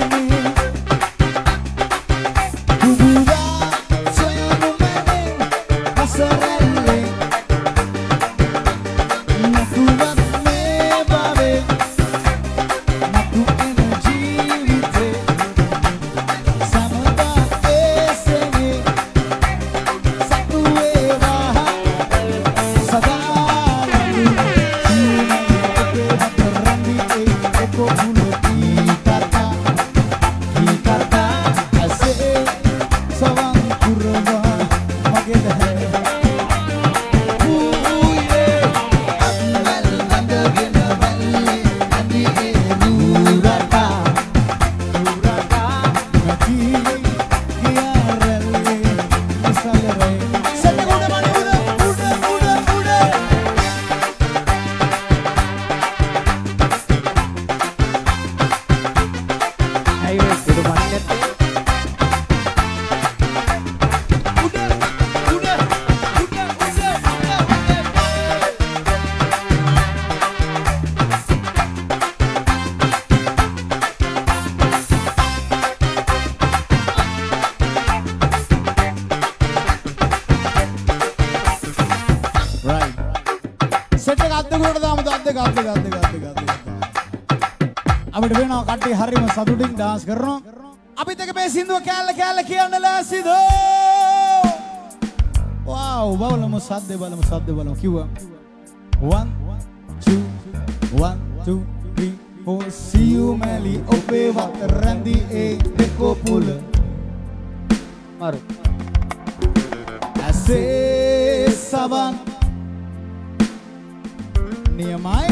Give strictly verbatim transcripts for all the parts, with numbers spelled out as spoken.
අපිට වෙනවා කට්ටිය හරියම සතුටින් dance කරනවා. අපිත් එක මේ සින්දුව කෑල්ල කෑල්ල කියන්න ලෑස්තිද? wow බලමු සද්දේ බලමු සද්දේ බලමු කිව්වා. one two one two three four see you mali ඔබේ වත් රැඳි ඒ දෙකෝ පුල මරු ඇසේ සවන් නියමයි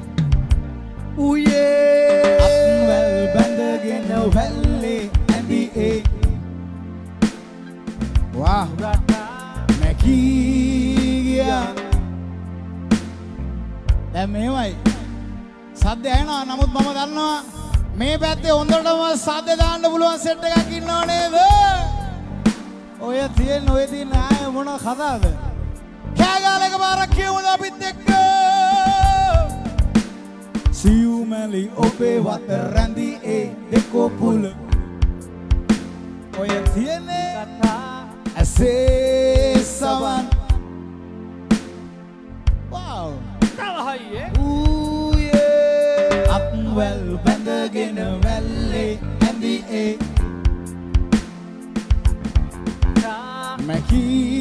උයේ අත්වැල් බැඳගෙන වැල්ලේ ඇඳි ඒ වා මැකීගියා දැන් මෙහෙමයි සද්ද ඇහෙනවා නමුත් මම දන්නවා මේ පැත්තේ හොඳටම සද්ද දාන්න පුළුවන් සෙට් එකක් ඉන්නව නේද ඔය තියෙන ඔය තියෙන ආය මොන කතාවද කෑගාල එක පාරක් කියමුද අපිත් එක්ක සියු මැලි ඔබේ වත රැඳි ඒ දෙකෝ පුල ඔය තියෙන කතා ඇසේ සවන් wow තවහයියේ ඌයේ අප්වැල් බැඳගෙන වැල්ලේ ඇඳි ඒ මැකී